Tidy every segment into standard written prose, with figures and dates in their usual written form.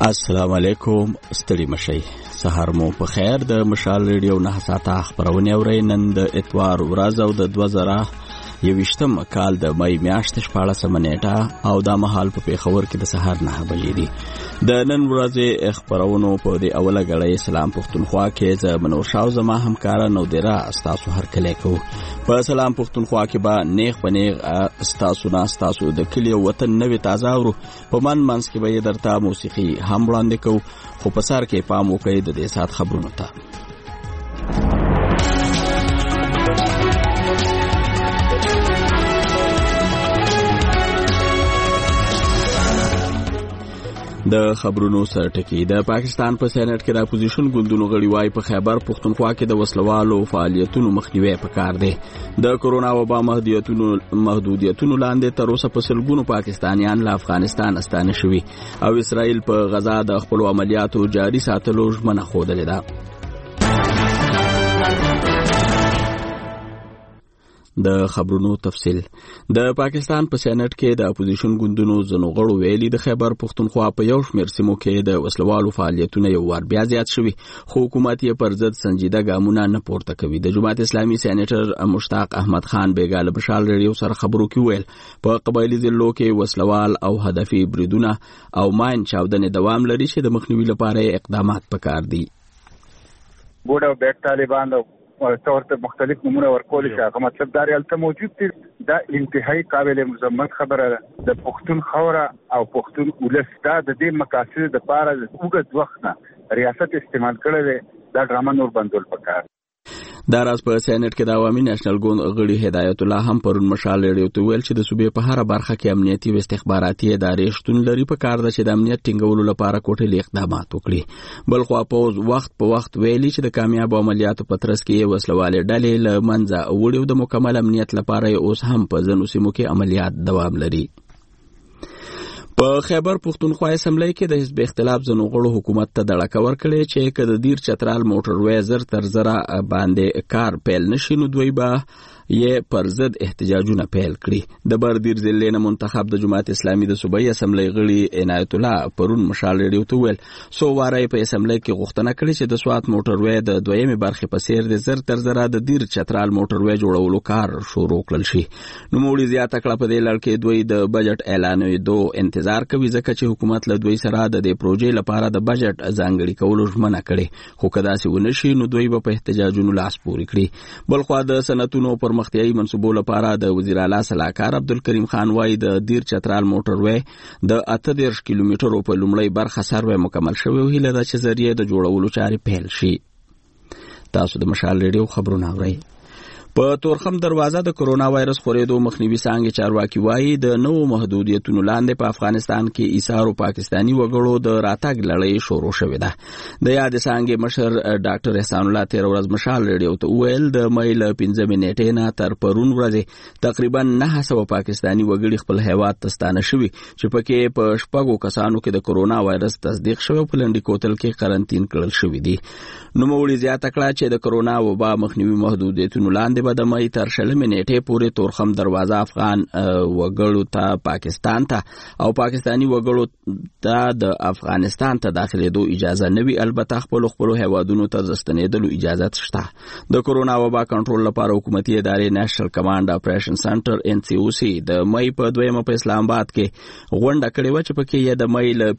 السلام علیکم، ستړي مشئ. سهار مو په خیر. د مشال ریډیو 9 ساعته خبرونه اورئ. نن د اتوار ورځ او د 2021 کال د مې میاشتې 14 نیټه او د مهال په پیښور کې د سهار 9 بجې دي. د نن ورځې خبرونو په د اوله غړې سلام پښتونخوا کې ز منور شاو زما همکار نو دیرا استاسو هر کله کو په سلام پښتونخوا کې با نیغ پنیغ استاسو د کلی وطن نوې تازه ورو په منځ کې به درته موسیقي هم وړاندې کو. خو په سر کې پام وکړئ د دې سات خبرونو ته. د خبرونو سرټکی. د پاکستان په سېنات کې د اپوزیشن ګوندونو غړي وايي په خیبر پښتونخوا کې د وسلوالو فعالیتونو مخنیوي پکار دی. د کورونا وبا محدودیتونو لاندې تر اوسه په سلګونو پاکستانیان له افغانستان استانه شوي او اسرائیل په غزا د خپل عملیاتو جاري ساتلو ژمنه خوده ده. د خبرونو تفصیل. د پاکستان په سېنات کې د اپوزیشن ګوندونو ځنو غړو ویلي د خیبر پښتونخوا په یو شمېر سیمو کې د وسلوالو فعالیتونه یو وار بیا زیات شوي، خو حکومت یې پر ضد سنجیده ګامونه نه پورته کوي. د جماعت اسلامي سېنیټر مشتاق احمد خان بیګا له بشال ریډیو سره خبرو کې ویل په قبایلی ضلعو کې وسلوال او هدفي بریدونه او ماین چاودنې دوام لري چې د مخنیوي لپاره اقدامات پکار دي. بوډا او بیک طالبان او څورته مختلف نمونه ورکول شي. هغه مطلب دا ریالته موجود دي. دا انتهایی قابل مذمت خبره ده. د پښتون خوره او پښتون ولس دا د دې مقاصد د پاره د وګړو وخت نه ریاست استعمال کړي دي. دا ډرامه نور بندول پکار. دا راز په سېنات کې د عوامي نېشنل ګوند غړي هدایت الله هم پرون مشال ریډیو ته ویل چې د صوبې په هر برخه کې امنیتي او استخباراتي ادارې شتون لري. په کار ده چې د امنیت ټینګولو لپاره کوټلي اقدامات وکړي. بل خو په وخت ویلي چې د کامیاب عملیاتو په ترڅ کې وسلوالې ډلې له منځه وړي او د مکمل امنیت لپاره اوس هم په ځینو سیمو کې عملیات دوام لري. په خیبر پښتونخوا اسمبلی کې د حزب اختلاف ځنو غړو حکومت ته دړکه ورکړې چې که د دیر چترال موټروي زر تر زره باندې کار پیل نشي نو دوی به یې پر ضد احتجاجونه پیل کړي. د بردیر ضلع نه منتخب د جماعت اسلامي د صوبایي اسمبلی غړي عنایت الله پرون مشال ریډیو ته ویل سو واره په اسمبلی کې غوښتنه کړې چې د سوات موټروي د دویمې برخې په څیر د زر تر زره د دیر چترال موټروي جوړولو کار شروع کړل شي. نو موړي زیاته کړه په دې لړ کې دوی د بجټ اعلانېدو انتظار کوي ځکه چې حکومت له دوی سره د دې پروژې لپاره د بجټ ځانګړي کولو ژمنه کړې، خو که داسې ونه شي نو دوی به په احتجاجونو لاس پورې کړي. بل خوا د صنعتونو پرمختیایي منصوبو لپاره د وزیر اعلی صلاحکار عبدالکریم خان وايي د دیر چترال موټروي د 38 کیلومترو په لومړی برخه سروې مکمل شوی او هیله ده چې ذریعہ د جوړولو چارې پیل شي. تاسو د مشال ریډیو خبرونه اورئ. په تورخم دروازه د کرونا وایرس خورېدو مخنیوي څانګې چارواکي وايي د نوو محدودیتونو لاندې په افغانستان کې ایثارو پاکستاني وګړو د راتګ لړۍ شروع شوې ده. د یاد څانګې مشر ډاکټر احسان الله تیر ورځ مشال ریډیو ته ویل د مې له 15 نیټې نه تر پرون ورځې تقریبا 900 پاکستاني وګړي خپل هیواد ته ستانه شوي چې پکې په شپږو کسانو کې د کرونا وایرس تصدیق شوی په لنډي کوتل کې قرنطین کړل شوی دي. نو موړي زیاته کړه چې د کرونا وبا مخنیوي محدودیتونو لاندې به د مې تر 20 نیټې پورې تورخم دروازه افغان وګړو ته پاکستان ته او پاکستانی وګړو ته د افغانستان ته داخلېدو اجازه نه وي. البته خپل هیوادونو ته ځستنېدلو اجازه شته. د کرونا وبا کنټرول لپاره حکومتي ادارې نېشنل کمانډ اپریشن سنټر NCOC د مې په 2 په اسلام آباد کې غونډه کړې و چې پکې یې د مې له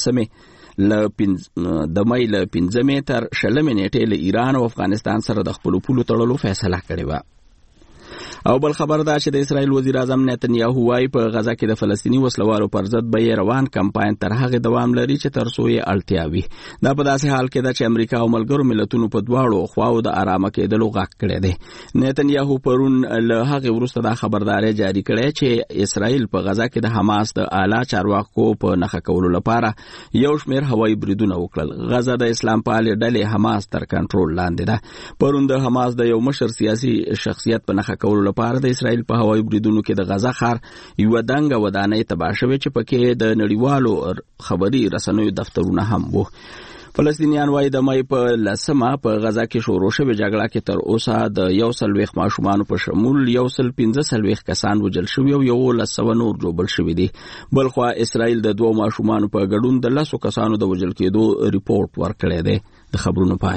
15 تر 20 نیټې له ایران او افغانستان سره د خپل پولو تړلو فیصله کړې و. او بل خبر دا چې د اسرائیل وزیر اعظم نتنیاهو وايي په غزا کې د فلسطینی وسلوالو پر ضد به روان کمپاین تر هغه دوام لري چې تر څو یې اړتیا وي. دا په داسې حال کې ده چې امریکا او ملګرو ملتونو په دواړو خواو د آرامه کېدلو غږ کړی دی. نتنیاهو پرون له هغه وروسته دا خبرداري جاری کړې چې اسرائیل په غزا کې د حماس د اعلی چارواکو په نښه کولو لپاره یو شمېر هوایي بریدونه وکړل. غزا د اسلام پالې ډلې حماس تر کنټرول لاندې ده. پرون د حماس د یو مشر سیاسي شخصیت په نښه کولو لپاره د اسرائیل په هوایي بریدونو کې د غزا ښار یوه دنګه ودانۍ تباه شوې چې پکې د نړیوالو خبري رسنیو دفترونه هم وو. فلسطینیان وايي د مې په 10 په غزا کې شروع شوې جګړه کې تر اوسه د 140 ماشومان په شمول 115 کسان وژل شوي او 100 نور جوړ شوي دي. بلخوا اسرائیل د 2 ماشومان په ګډون د 10 کسانو د وژل کېدو ریپورت ورکړی دی. د خبرونو پای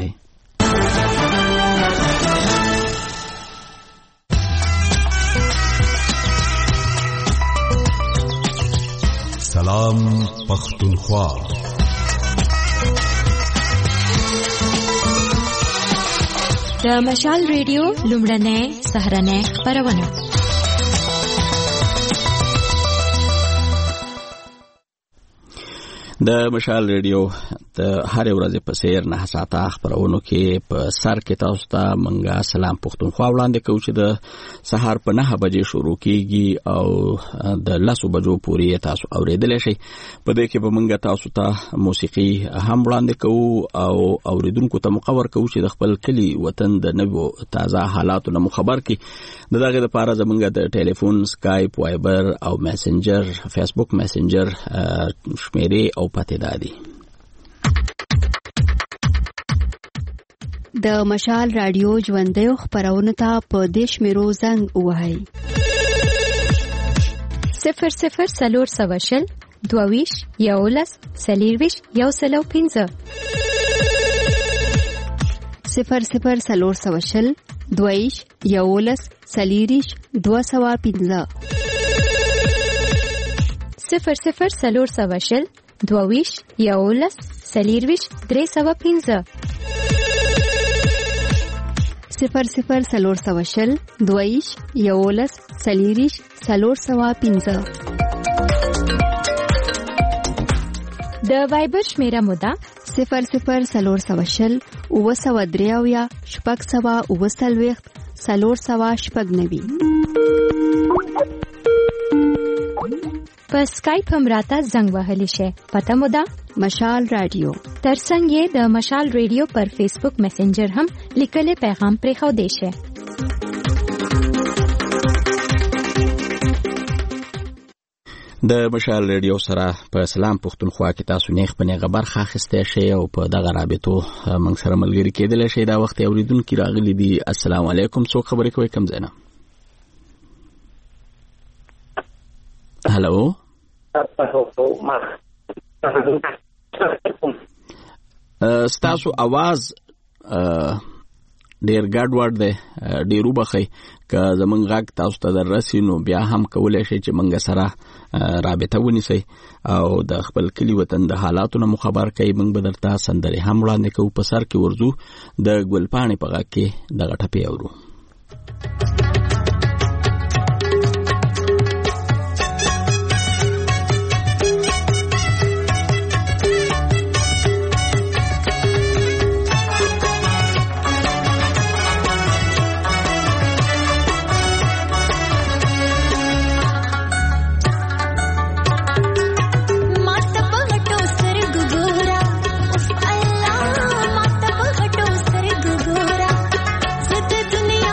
سلام پختونخوا. د مشال ریډیو لومړنۍ سهارنۍ خپرونه. د مشال ریډیو د هر ورځ په سیر 9 ساعته خبرونو کې په سر کې تاسو ته منګه سلام پختونخوا وړاندې کوو چې د سهار په 9 بجې شروع کیږي او د 10 بجو پورې تاسو اوریدلای شئ. په دې کې به منګه تاسو ته موسیقي هم وړاندې کوو او اوریدونکو ته مخور کوو چې د خپل کلی وطن د نوو تازه حالاتو نه خبر کی. دغه لپاره زمونږ د ټلیفون، سکایپ، وایبر او میسنجر، فیسبوک میسنجر شمیرې او پته دادي. د مشال رادیو ژوندۍ خبرونه ته په دیش میرو زنګ وهاي 00 سلور سواشل دوویش یولس سلیرویش یوسلو 00 سلور سواشل دویش یولس سلیریش 215 00 سلور سواشل دوویش یولس سلیرویش 315 00 سلور سواشل دویش یولس سلیریش 315. د وایبر شمیره مودا 00 سلور سواشل اوسودریاویا شپږ سوا اوسلويخت سلور سوا شپږ نوي. په سکایپ هم راته زنګ وهلی شي. پته مودا مشال رادیو. ترڅنګ یې د مشال ریډیو پر فیسبوک میسنجر هم لیکل پیغام پرې خو دی شي. د مشال ریډیو سره په سلام پختونخوا کې تاسو نه خپل برخه اخیسته شي او په دغه رابطو موږ سره ملګری کېدل شي. دا وخت اوریدونکو راغلي دي. السلام علیکم. څوک خبرې کوي؟ کوم ځای نه؟ هلو ستاسو आवाज ډیر ګډوډ دی. ډیرو بخي که زمونږ غږ تاسو ته دررسي نو بیا هم کولای شئ چې موږ سره رابطه ونیسئ او د خپل کلی وطن د حالاتو نه خبر کړئ. موږ به درته سندرې هم وړاندې کوو. په سر کې ورځو د ګلپاڼې په غږ کې دغه ټپې اورو. दुनिया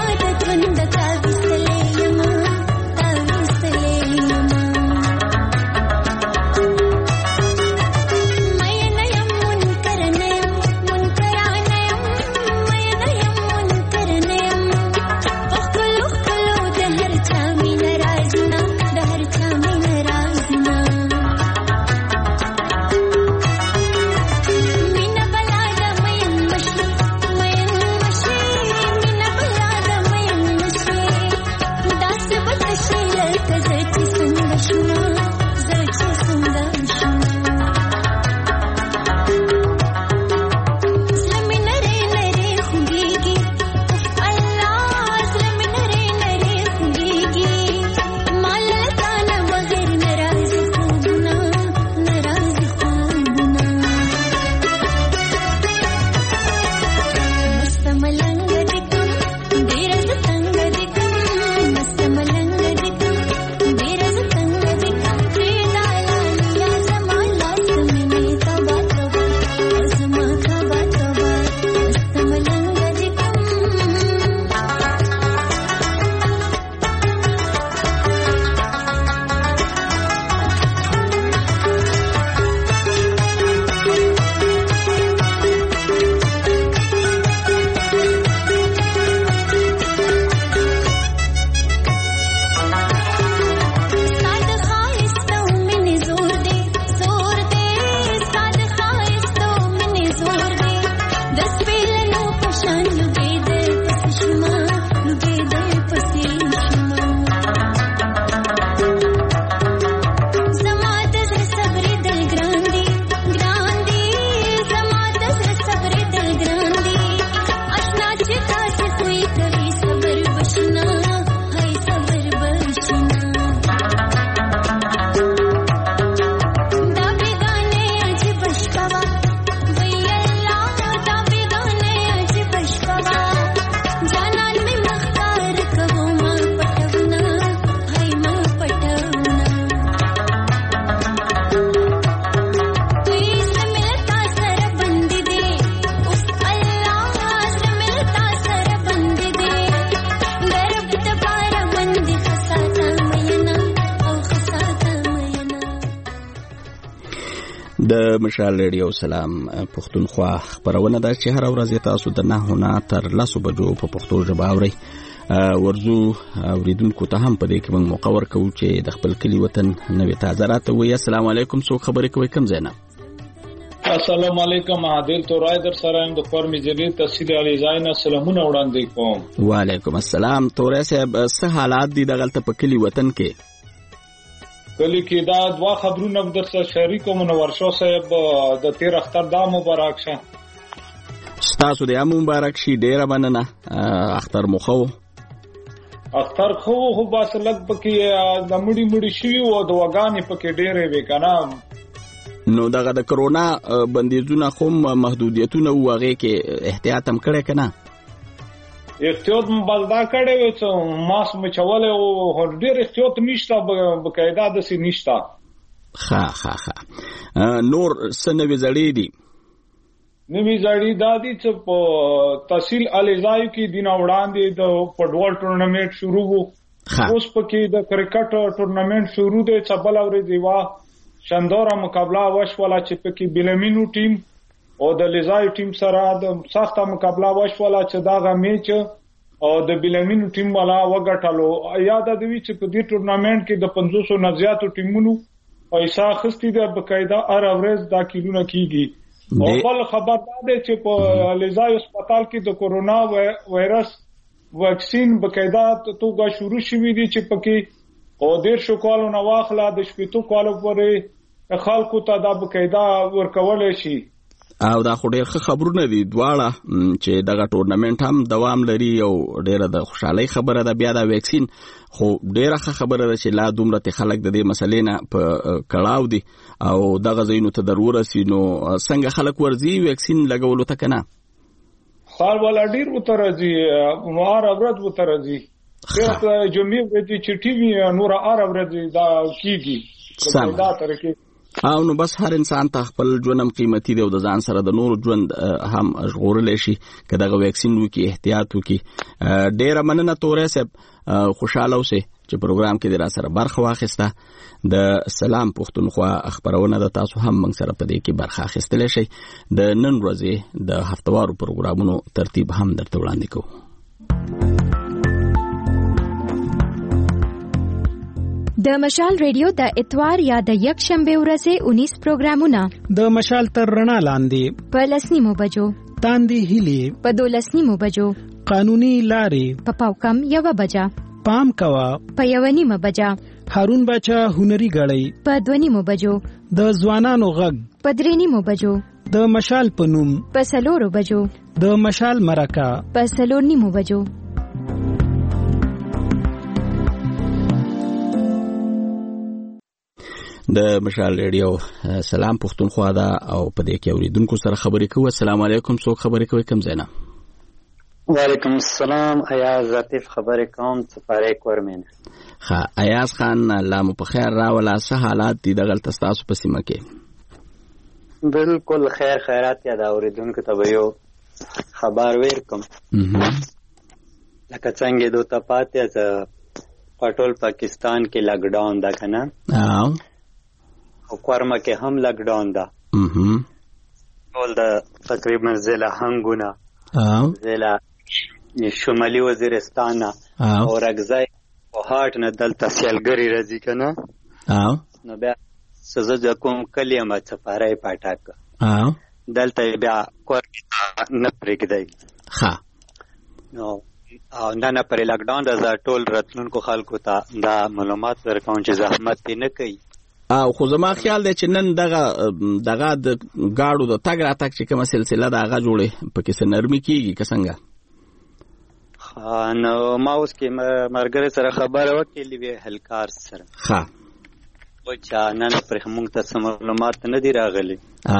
د مشال ریډیو سلام پښتونخوا خبرونه ده چې هر ورځ تاسو د 9 تر 10 بجو په پښتو ژبه اورئ. ورزو اوریدونکو ته هم په دې کې موږ موقع ورکوو چې د خپل کلی وطن نوې تازه راته وي. السلام علیکم، څوک خبرې کوي؟ کوم ځای نه؟ السلام علیکم، عادل تورای در سره د فورم جدید تفصیل علی زاینه سلامونه وړاندې کوم. وعلیکم السلام. تورای صاحب، څه حالات دي دغلته په کلی وطن کې؟ کلی کې دا دوا خبرونه در سره شریکوم. ورشو صاحب د 13 اختر دا مبارک شه. ستاسو د ام مبارک شي. ډیره مننه. اختر مو خو اختر خو بس لګ پکې د مړی شي او د وګانی پکې ډیره وی کنه. نو دغه د کرونا بندیزونه خو محدودیتونه وغه کې احتیاط هم کړی کنه؟ احتیاط مبالغه کړي و چې ماس مچول او ډېر احتیاط نشته، بقاعده د سي نشته. نور سنوي زړې دي. نوې زړې دادي چې په تحصیل الیزای کې دینه وړاندې د فوټبال ټورنمنت شروع وو. اوس پکې د کرکټ ټورنمنت شروع دی چې بل اورې دیوا شاندار مقابله وشوله چې پکې بلمینو ټیم او د لیزای ټیم سره د سخته مقابله وشوله چې دا میچ او د بلمینو ټیم والا وګټلو. یاد دی چې په دې ټورنمنت کې د 500 نه زیاتو ټیمونو پیسې اخیستي ده، بقاعده هر ورځ دا کیلونه کیږي. او بل خبر ده چې په لیزای هسپتال کې د کورونا وایرس واکسین بقاعده توګه شروع شوی دی چې پکې او ډیر شو کالو نه واخله د شپېتو کالو پورې خلکو ته دا بقاعده ورکول شي. او دا خو ډېر ښه خبرونه دي دواړه چې دغه ټورنمنت هم دوام لري او ډېره د خوشحالۍ خبره ده. بیا دا ویکسین خو ډېره ښه خبره ده چې لا دومره خلک د دې مسلې نه په کړاو دي او دغه ځایونو ته در ورسي. نو څنګه خلک ورځي ویکسین لګولو ته کنه؟ خال والا ډېر وترځي، هر ورځ وترځي. ډېر جمعې ورځي چې ټي وي نور هر ورځ دا کیږي دا طریقې. او نو بس هر انسان ته خپل ژوندم قیمتي دی او د ځان سره د نور ژوند هم ژغورل شي که دغه ویکسین وکي، احتیاط وکي. ډیره مننه تورای صاحب، خوشاله اوسئ چې پروګرام کې د را سره برخه واخیسته. د سلام پښتونخوا خبرونه د تاسو هم موږ سره په دې کې برخه اخیستلی شئ. د نن ورځې د هفتوارو پروګرامونو ترتیب هم درته وړاندې کوو. د مشال ریډیو د اتوار یا د یک شنبه ورځې 19 پروګرامونه د مشال تر رڼا لاندې په 10 بجو، تاندې هیلې په 12 بجو، قانوني لارې په پاوکم 1 بجا، پام کوا په 1 بجا، هارون بچا هنري غړی په 2 بجو، د ځوانانو غږ په 3 بجو، د مشال په نوم په 4 بجو، د مشال مرکه په 4 بجو. د مشال ریډیو سلام پښتونخوا ده او په دې کې اوریدونکو سره خبرې کوو. السلام علیکم، څوک خبرې کوي؟ کوم ځای نه؟ وعلیکم السلام، ایاز لطیف خبرې کوم څپاره کورمن. ایاز خان، الله مو په خیر راولا. څه حالات دي دغلته ستاسو په سیمه کې؟ بالکل خیر خیرات یا د اوریدونکو ته یو خبر ورکوم. لکه څنګه دوه پاتې چې پټول پاکستان کې لاک ډاون ده کنه، او کورما کې هم لاک ډاون ده. ټول د تقریبا ضلع هنګونه، ضلع شمالي وزیرستان او رګزای او هاټ نه دلته سیلګری راځي کنه. نو بیا سزا د کوم کلمه چپاره پټاک دلته بیا کور نه پرېږدي. او نه پر لاک ډاون د ټول راتلونکو خلکو ته دا معلومات ورکوم چې زحمت نه کوي. او خو زما خیال دی چې نن دغه د گاډو د تګ راتګ چې کومه سلسله د هغه جوړې پکې څه نرمي کیږي که څنګه؟ نو ما اوس کې مرګره سره خبره وکړې وی هلکار سره و چې نن پر موږ ته معلومات نه دی راغلي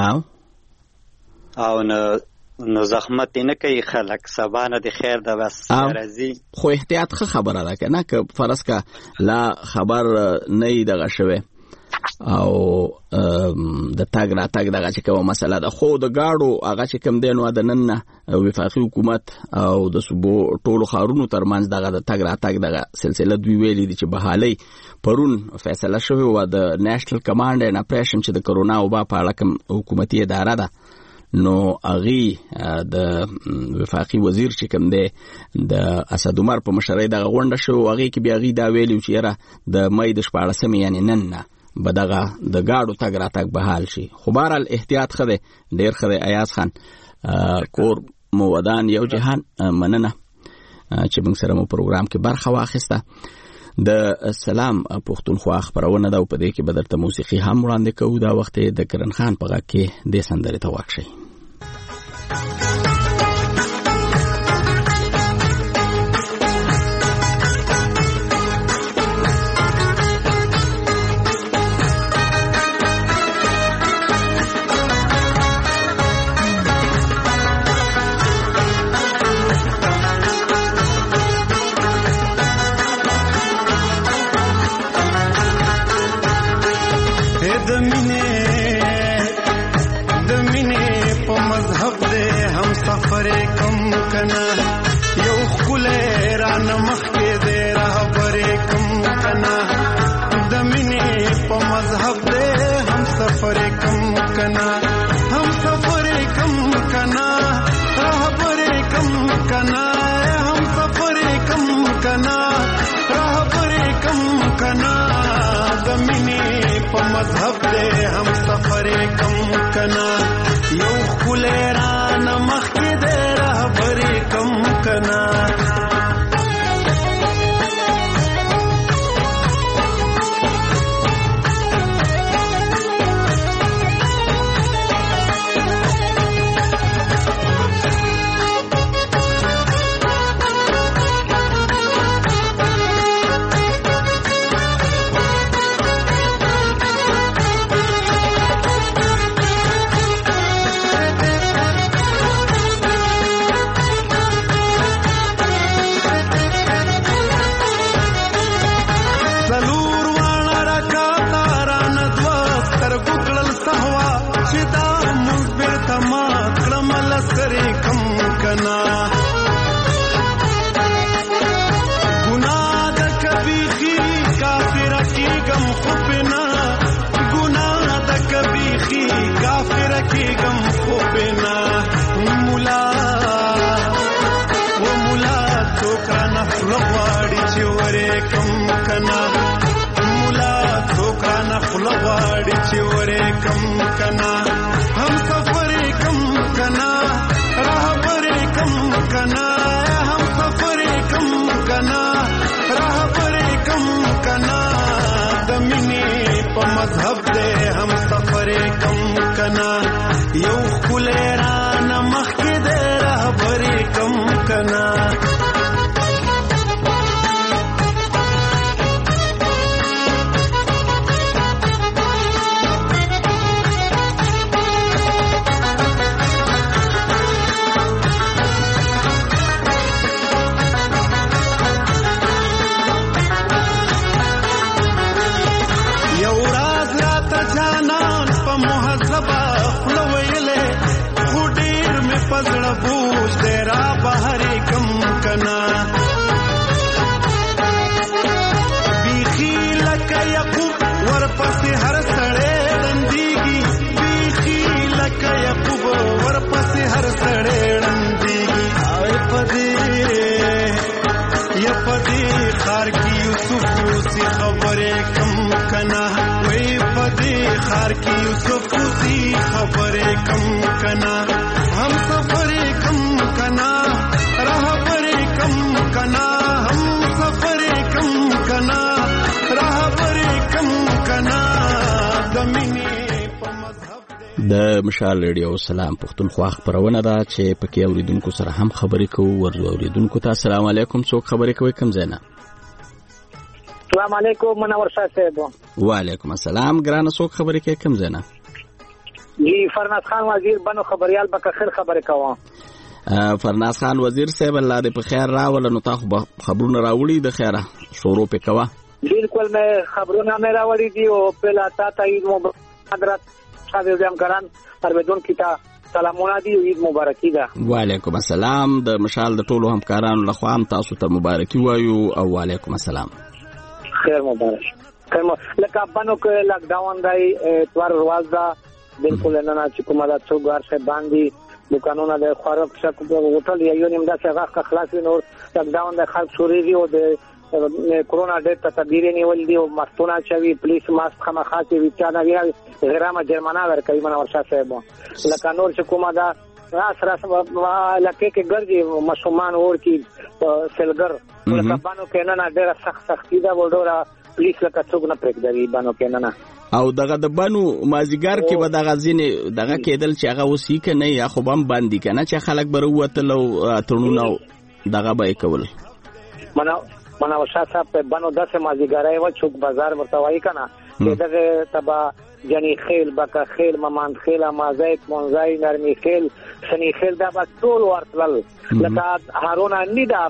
او نو زحمت نه کوي خلک سبانه د خیر د بس راځي. خو احتیاط خبره ده کنه که فرض کا لا خبر نه دغه شوه او د تاګ را تاګ دغه چې کومه مسله ده خو د گاډو هغه چې کوم دینو د نن وفاقي حکومت او د صوبو ټولو خارونو ترمنځ دغه د تاګ را تاګ دغه سلسله دوی ویلي دي چې بحالي پرون فیصله شوه و د نېشنل کمانډ ان اپریشن چې د کرونا وبا په اړه کوم حکومتي اداره ده نو اغي د وفاقي وزیر چې کوم دی د اسد عمر په مشرۍ دغه غونډه شو اغي کې بیا غي دا ویلو چې یاره د مې د 14 یعنی نن بدغه د گاډو تګ را تګ بحال شي. خو بهرحال احتیاط خده ډیر خده. ایاز خان کور مو ودان یو جهان مننه چې موږ سره مو پروګرام کې برخه واخیسته. د سلام پښتونخوا خبرونه دا په دې کې بدرته موسیقي هم وړاندې کوو. دا وخت د کرن خان په غږ کې د سندرې ته واښي. د مشال ریډیو سلام پښتونخوا خبرونه ده چې پکې اوریدونکو سره هم خبرې کوو. ورته اوریدونکو ته السلام علیکم. څوک خبرې کوي کوم ځای نه؟ السلام علیکم منور شاه صاحب. وعلیکم السلام ګرانه. څوک خبرې کوي کوم ځای نه؟ جی فرناز خان وزیر بنو خبريال به خیر خبرې کوم. فرناز خان وزیر صاحب الله دې په خیر راول. نو تاسو خبرونه راوړي د خیره شروع په کوا. بالکل مې خبرونه مې راوړي دي او په لاته عید مبارک حضرت صاحب کرام پرویدون کیتا سلامونه دي. عید مبارکي ده. وعلیکم السلام. د مشال د ټولو همکارانو لخوا هم تاسو ته مبارکي وایو او وعلیکم السلام. خیر مبارک. لکه بانو کې لاک ډاون دی اتوار ورځ ده. بالکل نه چې کومه د څوګار شه باندې دکانونه د خوراک شک هوټل یو نیم دا څنګه خلاص نور لاک ډاون د خلک سوري او د کورونا ډیټ ته تدبیر نیول دي او مستونه چوي پولیس ماسک خامخاتي وچانه وی غیرامه جرمانه ورکوي منور شاه صاحب. لکه نور چې کومه دا سره لکه کې ګرځي مشومان ور کې سلګر لکه بانو کې نه ډېر سختي دا وډورا پولیس لکه څوک نه پرېږدي بانو کې نه او دغه د بانو مازیګر کې به دغه ځینې دغه کېدل چې هغه وسی کنه یا خو بم باندې کنه چې خلک بر وته لو ترونو دغه به کول. منور شاه صاحب په بانو داسې مازیګرای و چوک بازار ورته وای کنه چې دغه تبا جنی خیل بکا خیل ممان خیل مازایت مونزای نرمی خیل سنی خیل دا با ټول ورتل لکه هارون انیدا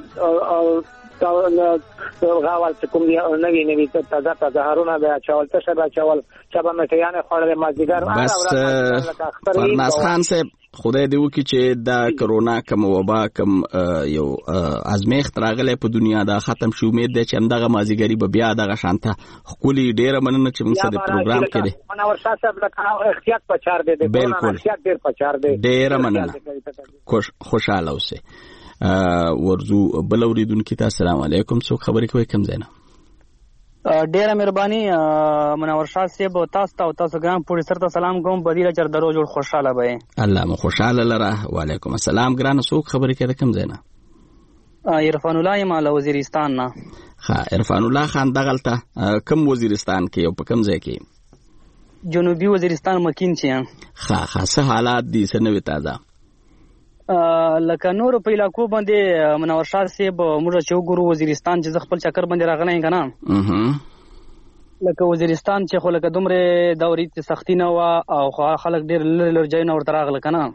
غاول چې کوم دی نوی تازه هارونه به چاول تشه به چاول چبا مټیانه خورل مازیګر. بس فرناز خان صاحب خدای دې وکړي چې دا کرونا کوم وبا کوم یو ازمیخت راغله په دنیا دا ختم شي. امید ده چې همدغه مازیګری به بیا دغه شانته خولي ډیره مننه چې موږ سره پروګرام کړي. منور شاه صاحب لکه احتیاط پچار دې بالکل احتیاط ډیر پچار دې ډیره مننه. خوشاله اوسه. ورزو بل اوریدونکو ته السلام علیکم. څوک خبرې کوي کوم ځای نه؟ ډیره مهرباني منور شاه صاحب تاسو ته تاسو ګرام پوری سره ته سلام کوم. بدیره چر درو جوړ خوشاله به الله مو خوشاله لره. وعلیکم السلام ګران. څوک خبرې کوي کوم ځای نه؟ عرفان الله مال وزیرستان نه. عرفان الله خان دغلته کوم وزیرستان کې او په کوم ځای کې؟ جنوبي وزیرستان مکین چې څه حالات دي سنوي تازه لکه نور په علاقو باندې منور شاه صاحب موږ چې وګورو وزیرستان چې خپل چکر باندې راغلی کنه لکه وزیرستان چې خو لکه دومره دوري ته سختی نه و او خلک ډیر لږ ځای نه ورته راغله کنه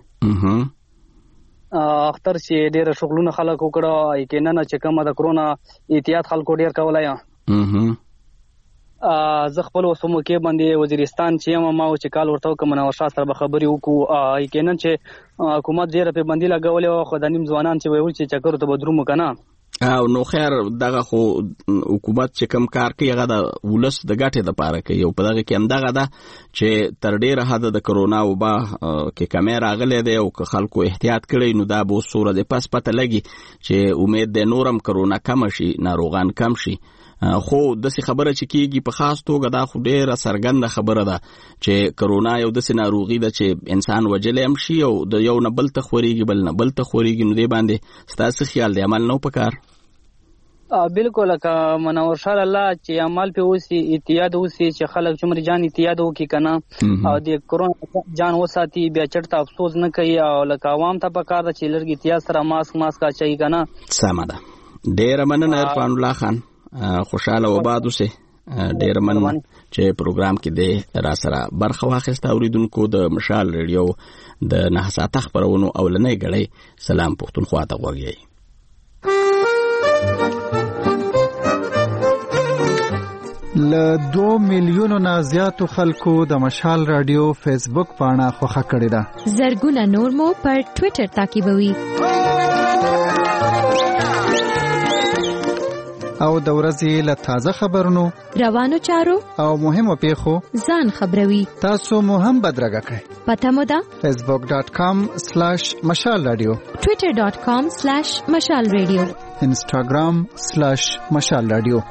اختر چې ډیر شغلونه خلک وکړه کې نه چې کومه د کرونا احتیاط خلکو ډیر کولای زه خپل وسمو کې باندې وزیرستان چې ما چې کال ورته کوم نو شاه سره خبري وکړو کینن چې حکومت ډیر په باندې لګولې او خدانیم ځوانان چې ویل چې چکر ته بدروم کنه او نو خیر دغه خو حکومت چې کم کار کوي هغه د ولس د ګټې د پاره کوي او په دغه کې هم دغه ده چې تر ډیره حد د کرونا وبا کې کمې راغلې ده او خلکو احتیاط کړي نو دا به صورت د پس پته لګي چې امید ده نورم کرونا کم شي ناروغان کم شي. خو داسې خبره چې کیږي په خاص توګه دا خو ډیره څرګنده خبره ده چې کرونا یو داسې ناروغي ده چې انسان وجلی هم شي او د یو نه بل ته خوريږي بل نه بل ته خوريږي. نو دې باندې ستاسو خیال دی عمل نو پکار؟ بالکل که منور شاه الله چې عمل په اوسي احتیاط اوسي چې خلک چمر جان احتیاط وکي کنه او د کرونا جان وساتي بیا چرته افسوس نه کوي او لکه عوام ته پکار ده چې لږ احتیاط سره ماسک اچي کنه. سمه ده. ډیره مننه عرفان الله خان. خوشاله وبادو سه ډیر مننه چې پروګرام کې د را سره برخه واخیسته. اوریدونکو د مشال ریډیو د 9 ساعته خبرونو اولنې غړې سلام پښتونخوا ته وغږی. ل 2 میلیونو نه زیاتو خلکو د مشال رادیو فیسبوک پاڼه خوښه کړې ده. زرګونه نور مو پر ټوئیټر تعقیبوي او د ورځې له تازه خبرونو روانو چارو او مهمو پیښو ځان خبروي. تاسو مو هم بدرګه کړئ. پته مو ده facebook.com/مشال رادیو twitter.com/مشال رادیو instagram/مشال رادیو.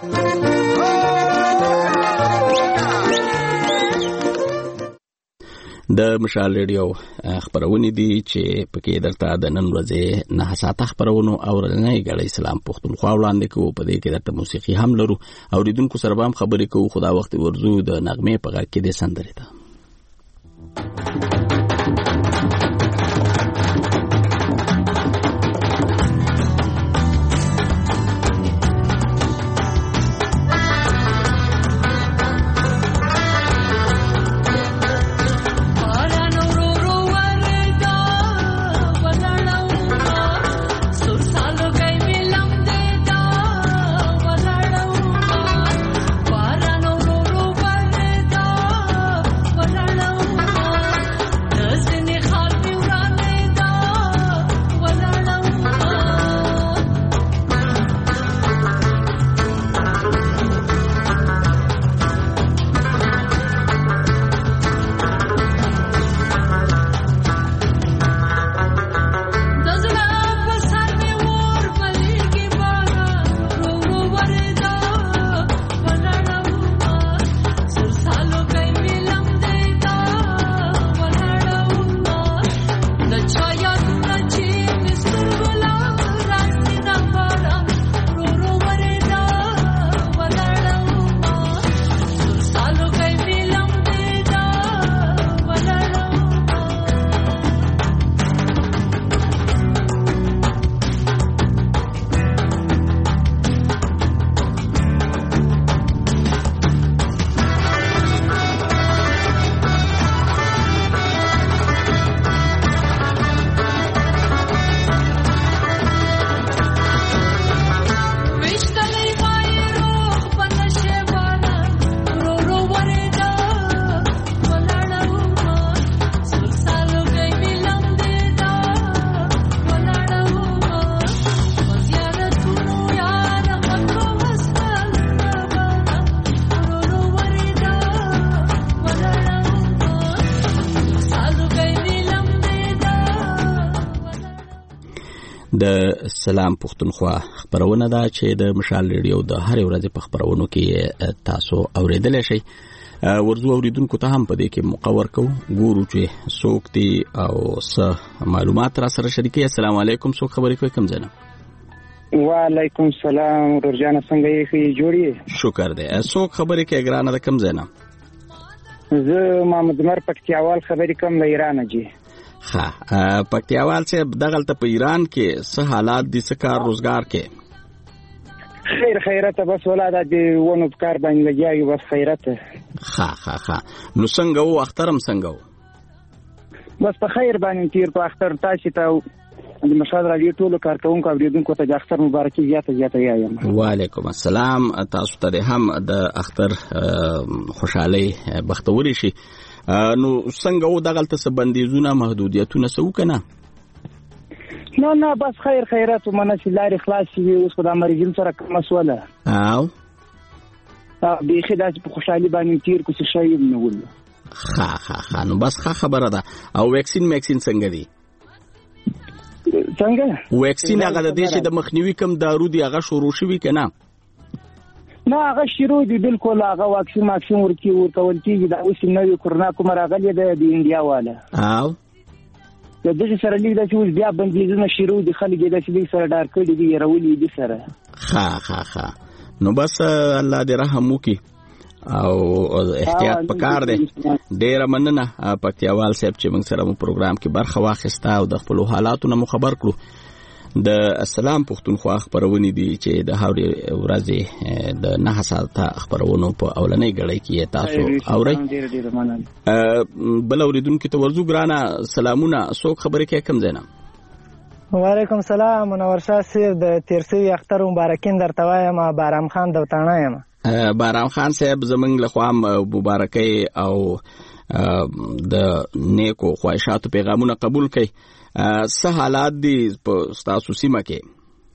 د مشال ریډیو خبرونه دي چې پکې درته د نن ورځې 9 ساعته خبرونه اورلنې غړې سلام پښتونخوا وړاندې کوو. په دې کې درته موسیقي هم لرو او ریدونکو سره هم خبرې کوو. خدا وخت ورزو د نغمه په غږ کې د سندرې ده. د سلام پښتونخوا خبرونه ده چې د مشال ریډیو د هر ورځې په خبرونو کې تاسو اوریدلی شئ. ورزو اوریدونکو ته هم په دې کې مقور کو ګورو چې څوک دي او څه معلومات را سره شریکي. السلام علیکم، څوک خبرې کوي، کوم ځای نه؟ وعلیکم السلام ورجانه، څنګه یې جوړی؟ شکر دی. څوک خبرې کوي ګرانه د کوم ځای نه؟ زه محمد عمر پکتیاوال خبرې کوم له ایران جی. ها پکتیاوال صاحب دغلته په ایران کې څه حالات دي، څه کار روزګار کې؟ خیرته بس ولاده دی ونه په کار باندې لګیاږي، بس خیرته. ها نو څنګه وو اخترم څنګه وو؟ بس په خیر باندې تیر په اختر تاسو ته د مشال رادیو ټولو کارکونکو اوریدونکو ته د اختر مبارکي زیاته یایم. وعلیکم السلام، تاسو ته هم د اختر خوشحالي بختوري شي. نو څنګه وو دغلته څه بندیزونه محدودیتونه څه وکنه؟ نه بس خیرات ومنه لارې خلاص وي، اوس په امریکا سره کوم مسوله او بیخي داسې په خوشحالي باندې تیر کو څه شی نه ول. نو بس خبره ده. او ویکسین څنګه دی؟ څنګه ویکسین هغه د دې چې د مخنیوي کم دارو دی هغه شروع شوی کنه؟ نه هغه شروع دی بالکل، هغه واکسین ورکول کیږي. دا اوس نوې کرونا کوم راغلی د انډیا والا او د دې سره لیک د چې بیا بندیزونه شروع دي، خلک د دې سره ډار کړي دي، رولې دي سره. نو بس الله دې رحم وکي او احتیاط پکار دی. ډیره مننه پکتیاوال صاحب چې موږ سره په پروګرام کې برخه واخیسته او د خپل حالاتو نه خبر کړو. د سلام پښتونخوا خبرونه دي چې د هاوري ورځې د 9 ساعته خبرونو په اولنۍ غړۍ کې تاسو اورئ. بل اوریدونکو ته ورزو ګرانه سلامونه، څوک خبرې کوي کوم ځای نه؟ وعلیکم السلام، منور شاه صاحب د تیرسوي اختر مبارکین درته وایم. بارام خان دوتانه یم. بارام خان صاحب زمنګ له خوا مبارکي او د نیکو خواهشاتو پیغامونه قبول کړئ. څه حالات دي په تاسو سیمه کې؟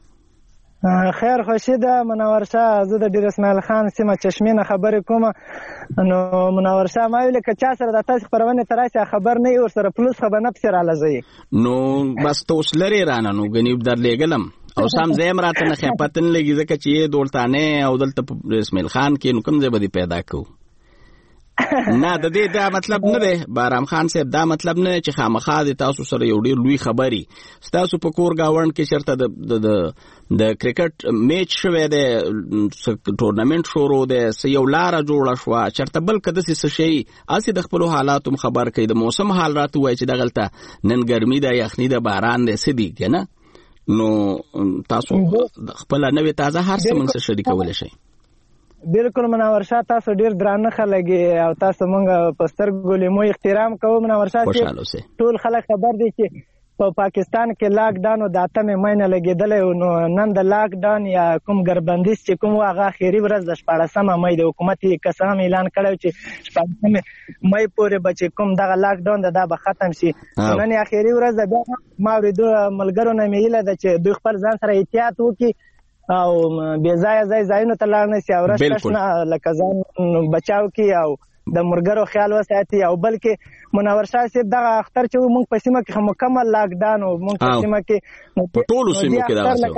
خیر خوشی ده منور شاه، زه د ډیر اسماعیل خان سیمه چشمې نه خبرې کوم. نو منور شاه ما ویل که چا سره د تاسو خبرونه تراسه خبر نه ور سره پلوس خبر نه پسر علازي. نو بس توس لري رانه نو غنیب در لګلم او سم زم راته نه خپتن لګی ځکه چې دولتانه او دلته اسماعیل خان کې نو کوم ځای به پیدا کو. نه د دې دا مطلب نه دی بارام خان صاحب، دا مطلب نه چې خامخا د تاسو سره یو ډیر لوی خبري تاسو په کور گاوند کې چرته د کرکټ میچ شوه دی، ټورنمنت شروع دی، یو لار جوړه شو چرته بل کده څه شي اسی د خپل حالاتو خبر کوي، د موسم حالات وای چې دغلته نن ګرمي ده، یخني ده، باران ده، سدي کنه. نو تاسو خپل نوې تازه هر څه موږ سره شریکول شي. بالکل منور شاه، تاسو ډیر درانه خلک او تاسو مونږ په سترګو له مو احترام کوو. منور شاه ټول خلک خبر دي چې په پاکستان کې لاک ډاون د 8 مې لګیدل، نو نن د لاک ډاون یا کوم ګربندیز چې کوم واغه اخیری ورځ د 14 مې د حکومت قسم اعلان کړو چې 14 مې پورې بچ کوم دغه لاک ډاون دا به ختم شي. نن اخیری ورځ د ما ورېدو ملګرو نه میله د چې دوی خپل ځان سره احتیاط وکړي او بے ځایونو ته لاړ نه شي او راشنه لکه ځان بچاو کی او د مرګرو خیال وساتي. او بلکې منور شاه صاحب دغه اختر چې موږ په سیمه کې مکمل لاک ډاون او موږ په سیمه کې په ټولو سیمو کې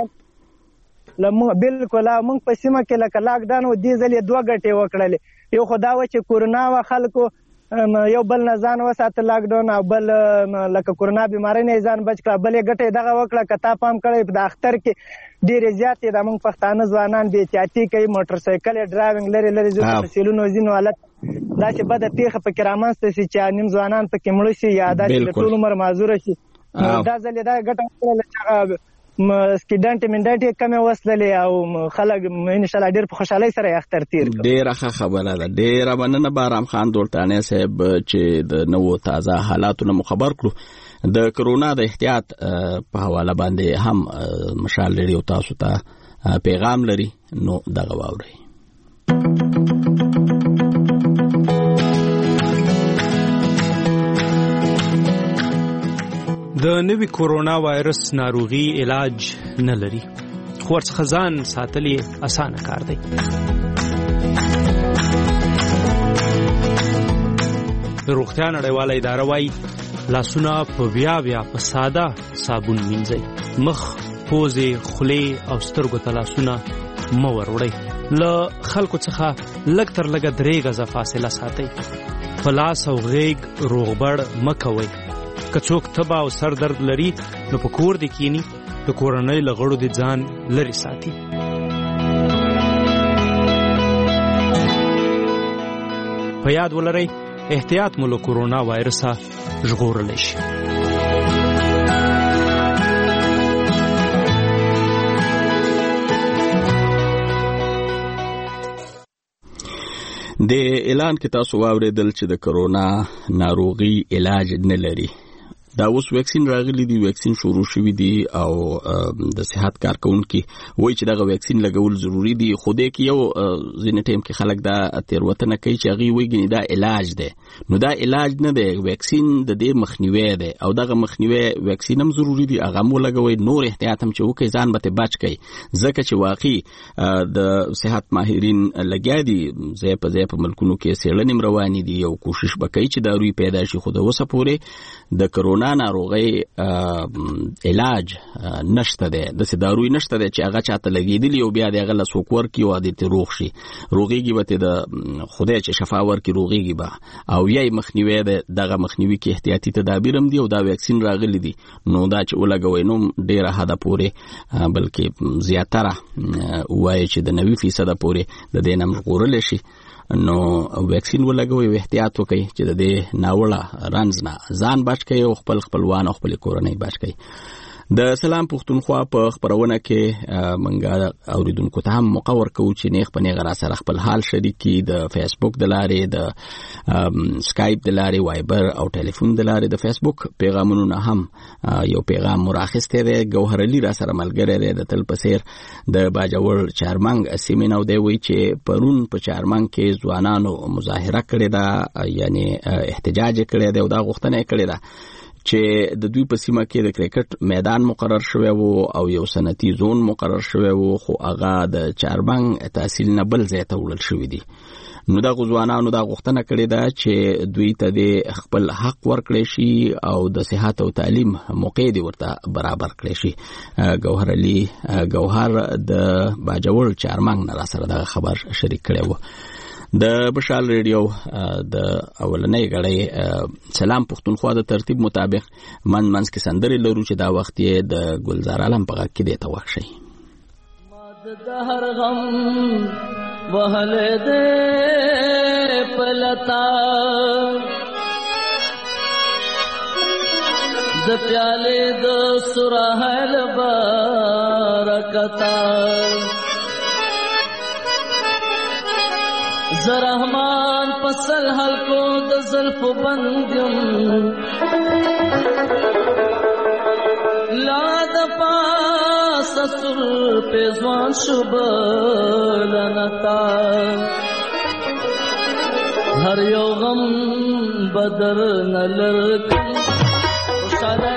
دا بالکل موږ په سیمه کې لکه لاک ډاون او دې ځلې 2 غټې وکړلې. یو خدا و چې کورونا و خلکو یو بل نه ځان وساته لاک ډاون او بل لکه کورونا بیماری نه ځان بچ کړ، بلې غټې دغه وکړه کتا پام کړی په اختر کې ډېر زیات د موږ پښتانه ځوانان به احتیاطي کوي، موټر سایکل ډرایوینګ لري ځکه سیلونو ځینو حالت دا چې بده پیخه په کرامانسته سي چې نیم ځوانان په کې مړ شي یا د ټول عمر معذور شي. دا ځلې دا غټه وکړه سکیډنټ منډټ کمه وسلې او خلک ان شاء الله ډېر په خوشحالۍ سره اختر تیر کړ. ډېر ښه خبره ده، ډېر مننه بارام خان دولتانه صاحب چې د نوو تازه حالاتو نه خبر کړو. د کرونا د احتیاط په حواله باندې هم مشال لري او تاسو ته پیغام لري، نو دغه واوري. د نوي کورونا وایرس ناروغي علاج نه لري، خو ورڅخه ځان ساتل اسانه کار دی. د روغتیا نړیواله اداره وايي لاسونه په بیا په ساده صابون مینځئ، مخ پوزې خولې او سترګو ته لاسونه مه وروړئ. له خلکو څخه لږ تر لږه 3 غزه فاصله ساتئ. په لاس او غیږ روغبړ مه کوئ. که څوک تبه او سر درد لري نو په کور دې کینی، د کورنۍ له غړو دې ځان لرې ساتي. په یاد ولرئ احتیاط مو له کورونا وایرسه ژغورلی شي. د اعلان کې تاسو واوریدل چې د کرونا ناروغي علاج نه لري. دا اوس ویکسین راغلی دی، ویکسین شروع شوی دی او د صحت کارکونکو وایي چې دغه ویکسین لګول ضروری دی. خو دې کې یو ځینې ټیم کې خلک دا تیروتنه کوي چې هغه وایي دا علاج دی. نو دا علاج نه دی، ویکسین د دې مخنیوي دی او دغه مخنیوي ویکسین هم ضروری دی. هغه مو لګوي، نور احتیاط هم چې وکړي، ځان به بچ کړي، ځکه چې واقعي د صحت ماهرین لګیا دي ځای په ملکونو کې څېړنې روانې دي او کوشش وکړي چې داروی پیدا شي. خو د اوسه پورې د کرونا ناروغي علاج نشته ده. د داروی نشته ده چې هغه چاته لګیدلی او بیا دغه لسوک ورکی او عادت روغ شي. روغيږي به د خدای چې شفا ورکی روغيږي به او یې مخنیوي ده. دغه مخنیوي کې احتیاطي تدابیر هم دي او دا ویکسین راغلی دي. نو دا چې ولګوي نو ډیره حدا پورې بلکې زیاتره وایي چې د 90% پورې د دینم ژغورل شي. نو ویکسین ولګوي، احتیاط وکړي چې د دې ناوړه رنځ نه ځان بچ کړي او خپل خپلوان او خپل کورنۍ بچ کړي. د سلام پښتونخوا په خبرونه کې منګه اوریدونکو ته هم مقور کوو چې نیغ په نیغه را سره خپل حال شریک کړي. د فیسبوک د لارې، د سکایپ د لارې، وایبر او ټلیفون د لارې، د فیسبوک پیغامونو نه هم یو پیغام مراخسته دی. ګوهر علي را سره ملګری دی د تل په سیر د باجوړ چارمنګ سیمینو دی. وی چې پرون په چارمنګ کې ځوانانو مظاهره کړې ده، یعنی احتجاج کړی دی او دا غوښتنه کړې ده چې د دوی په سیمه کې د کرکټ میدان مقرر شوی وو او یو صنعتي زون مقرر شوی وو، خو هغه د چاربنګ تحصیل نه بل ځای ته وړل شوی دی. نو دا غوښتنه دا غوښتنه کړې ده چې دوی ته د خپل حق ورکړي شي او د صحت او تعلیم موقع دی ورته برابر کړي شي. ګوهر علي ګوهر د باجوړ چارمنګ نه را سره دا خبر شریک کړی وو. د مشال ریډیو د اولنۍ غړې سلام پښتونخوا د ترتیب مطابق منځ کې سندرې لرو چې دا وخت یې د ګلزار عالم په غږ کې دی ته وښي. د هر غم وهله دې پلتا د پیاله د سرحل برکتا زرحمان پسل حلقو د زلف بندیم لا د پاس سر پیزوان شبلنتا هر یو غم بدر نلرکم خوشاله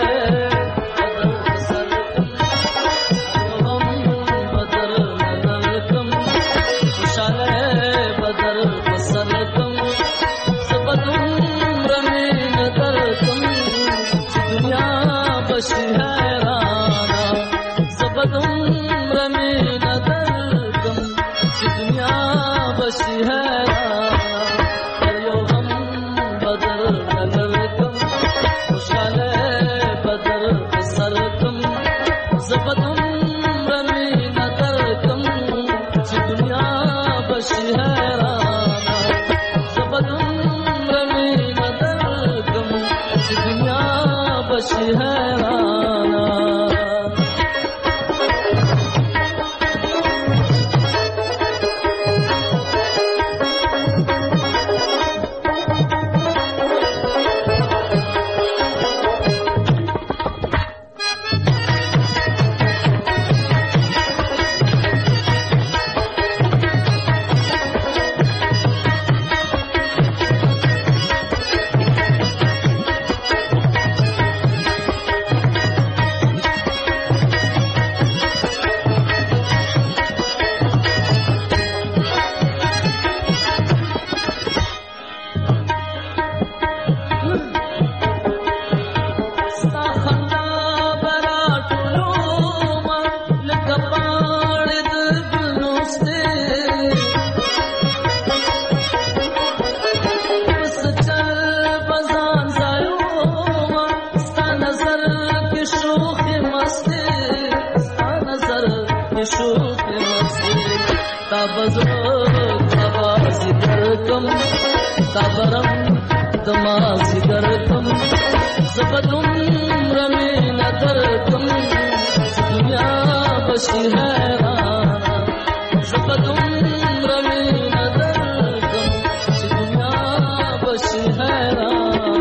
تابزر تابازی درکم تابرم دمازی درکم زبدم رمی ندرکم دنیا بشی حیران زبدم رمی ندرکم دنیا بشی حیران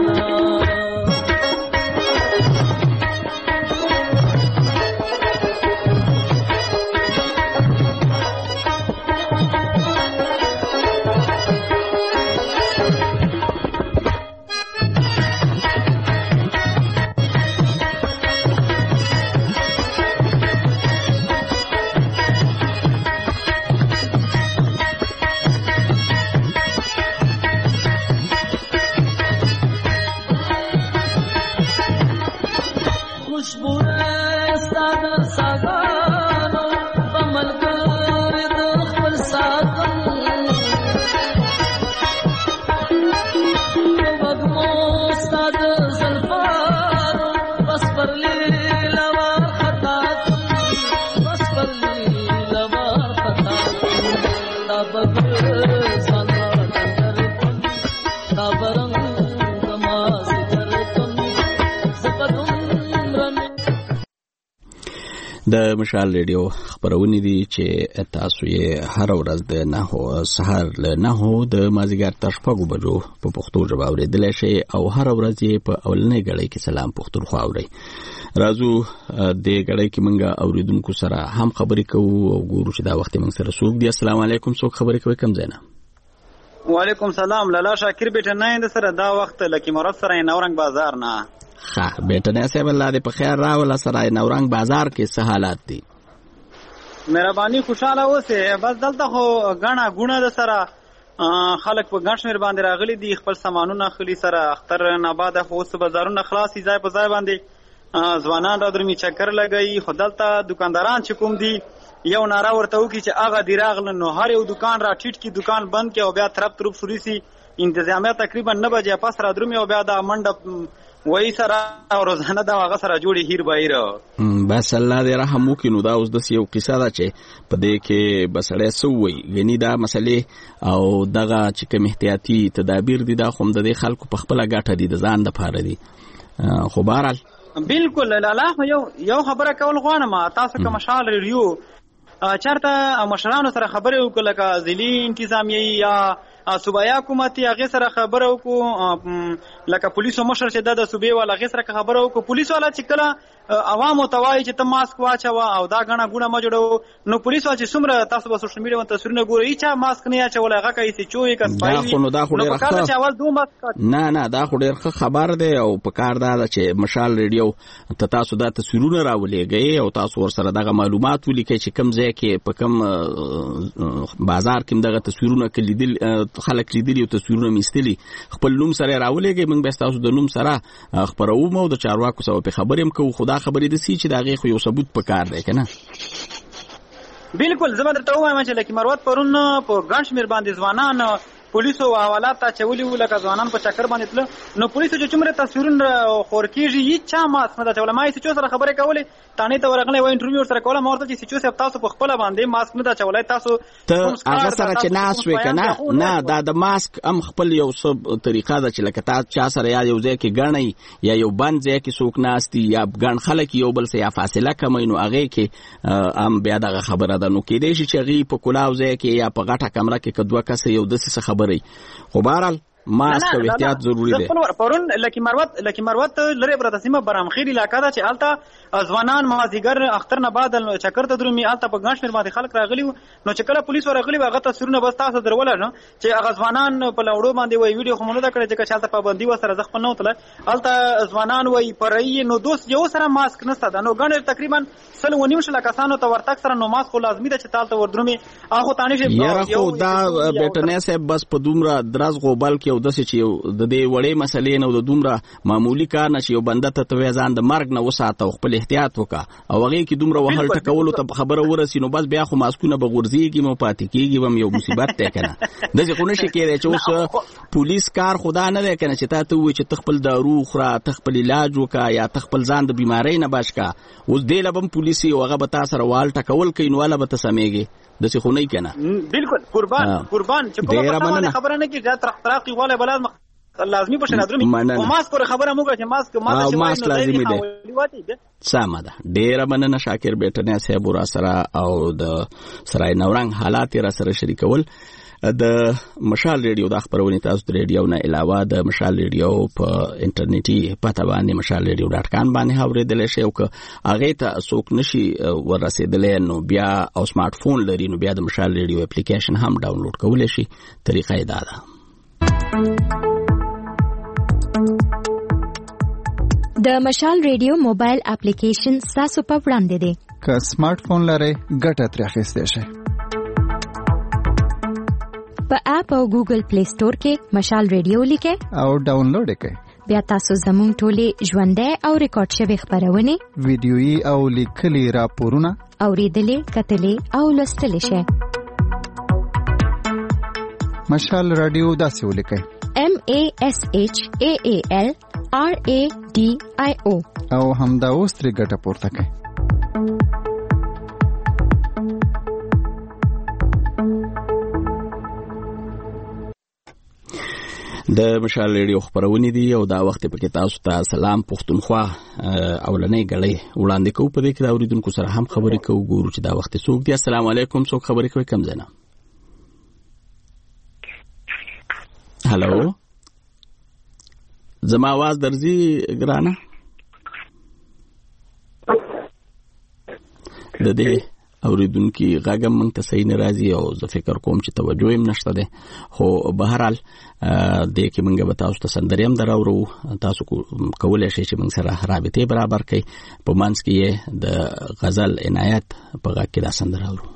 د مشال ریډیو خبرونه دي چې تاسو یې هر ورځ د 9 سهار له 9 د مازیګر تر 6 بجو په پښتو ژبه اورېدلی شئ او هر ورځ یې په اولنۍ غړۍ کې سلام پښتونخوا اورئ. راځو د غړۍ کې منګه اوریدونکو سره هم خبرې کوو او ګورو چې دا وخت موږ سره څوک دی. السلام علیکم. څوک خبرې کوي؟ کوم ځای نه؟ وعلیکم سلام. لالا شاکر بیٹه نه سره دا وخت لکه مراد سره نورنګ بازار نه. ها بیٹه نه صاحب الله دې په خیر راول سره نورنګ بازار کې څه حالات دي؟ مهرباني خوشاله اوسه. بس دلته خو غاڼه غونه د سره خلک په ګڼ شمیر باندې راغلي دي خپل سامانونه خلی سره اختر نه بعد خو اوس بازارونه خلاصي ځای په ځای باندې ځوانان را درمي چکر لګي. خو دلته دکانداران چې کوم دي یو ناره ورته وکړي چې هغه دی راغله نو هر یو دکان را ټیټ کی دکان بند کې او بیا طرف شروع سي. انتظامیه تقریبا 9 بجې پس را درمي او بیا دا منډه وای سره روزانه دا هغه سره جوړي هیر بهیر. بس الله دې رحم وکړي. نو دا اوس د یو قصه ده چې په دې کې بسړی سووي غني دا مسلې او دغه چې کوم احتیاطي تدابیر دي دا خو د دې خلکو په خپل ګټه دي د ځان د پاره دي. خو بهرحال بالکل لاله یو خبره کول غواړم تاسو کوم مشال ریډیو چرته مشرانو سره خبرې وکړه لکه ځلي انتظامیه یا صوبایي حکومت هغه سره خبره وکړو لکه پولیسو مشر چې د صوبې والا هغه سره خبره وکړو. پولیسو والا چې کله عوامو ته وایي چې ته ماسک واچوه او دا غاڼه ګونه ما جوړو نو پولیسو چې څومره تاسو په سوشل میډیا باندې تصویرونه ګورئ چې ماسک نه اچول هغه کوي چې چوي کسبای دا خو ډیر نه دا خو ډیر خبر دی او په کار دا چې مشال ریډیو ته تاسو دا تصویرونه راولېږئ او تاسو ورسره دغه معلومات ولیکئ چې کوم ځای کې په کوم بازار کې دغه تصویرونه کلیدل خلک لیدلی او تصویرونه میستلی خپل نوم سره راولېږئ. موږ به تاسو د نوم سره خبرو مو د چارواکو سره په خبرېم کوو. خدا خبرې د سی چې دغه خو یو ثبوت پکار دی کنه. بالکل زما درته وایم چې لکه مروت پرون په ګڼ شمیر باندې ځوانان پولیسو حوالات ته چولي ولکه ځوانان په چکر باندې تل نو پولیسو چې څومره تصویرونه خور کیږي هیڅ چا ماس نه دا چولای چې سره خبرې کولې تانه ته ورغلې و انټرویو سره کوله مورته چې چې تاسو په خپل باندې ماسک نه دا چولای تاسو هغه سره چې ناس وې کنه نه دا د ماسک ام خپل یو څه طریقه ده چې لکه تاسو چا سره یو ځای کې غړنی یا یو بند ځای کې څوک ناشتي یا غړن خلک یو بل سره فاصله کمای نو هغه کې ام بیا دغه خبره ده نو کې دې چې غي په کولاو ځای کې یا په غټه کمره کې کدوه کس یو د څه خبرې خو بهرحال ماسک او احتیاط ضروری دی. پرون لکه مروت لری برتسیمه برامخیر علاقہ ده چې الته ځوانان مازیګر اختر نه بعد چکر ته درومي الته په ګڼ شمیر باندې خلک راغلي نو چې کله پولیس ورغلي هغه تصویرونه بس تاسو درول نه چې هغه ځوانان په لوړو باندې وای ویډیو خو مونږ دا کړی چې چالتہ پابندي وسره ځخ په نو تل الته ځوانان وای پرې نو دوست یو سره ماسک نسته نو ګڼ تقریبا 1.5 کسانو ته ورتک سره نو ماسک لازمي ده چې تالته وردرومي هغه تانه یو دا بیٹنه سه بس په دومره دراز غوبل کې او د څه چې د دې وړې مسلې نه د دومره معمولی کار نه چې یو بنده ته توې ځان د مرګ نه وساته او خپل احتیاط وکړه او هغه کې دومره وهل ټکولو ته خبره ورسي نو بس بیا خو ماسکونه به غورځيږي مو پاتې کېږي هم یو مصیبت دی کنه د څه خو نشي کېدای چې اوس پولیس کار خدا نه دی کنه چې تا ته وایي چې تخپل دارو خورا تخپل علاج وکا یا تخپل ځان د بیماری نه بچ کا اوس دې لبم پولیسي او هغه به تاسو سره وال ټکول کوي نو ولا به تسمېږي د څه خو نه کنه بالکل قربان چې کومه خبره نه کیږي ترقی والا بلاد لازمي بشه درمي او ماسک پر خبره موږ چې ماسک لازمي دی سمه ده ډیره مننه شاکر بیٹنه صاحب را سره او د سرای نورنګ حالات را سره شریکول د مشال ریډیو د خبرونه تاسو د ریډیو نه علاوه د مشال ریډیو په انټرنیټي پته باندې mashalradio.com باندې اوریدل شي او که هغه ته څوک نشي ورسېدل نو بیا او سمارټ فون لري نو بیا د مشال ریډیو اپلیکیشن هم ډاونلوډ کولای شي طریقه یې دا ده د مشال ریډیو موبایل اپلیکیشن تاسو په وړاندې دی که سمارټ فون لرئ ګټه ترې اخیستی شئ په اپ او ګوګل پلی سٹور کې مشال ریډیو لیکئ او ډاونلوډ یې کړئ بیا تاسو زموږ ټولې ژوندۍ او ریکارډ شوې خبرونه ویډیويي او لیکلي راپورونه اوریدلې کتلې او لوستلې شئ مشال رادیو داسې ولیکئ MASHAALRADIO او همدا اوس ترې ګټه پورته کړئ د مشال ریډیو خبرونه دي او دا وخت په کې تاسو ته سلام پښتونخوا اولنې غړې وړاندې کوو په دې کې دا اوریدونکو سره هم خبرې کوو ګورو چې دا وخت څوک دی السلام علیکم څوک خبرې کوي کم زنه هالو زما आवाज درځي ګرانه د دې اوریدونکو غاګم مونږ ته صحیح ناراضي او زه فکر کوم چې توجه یې نشته ده خو بهر حال د کې مونږ به تاسو ته سندریم دراورو تاسو کولای شئ چې مونږ سره رابطه برابر کړئ په منځ کې د غزل عنایت په غاګ کې دا سندراورو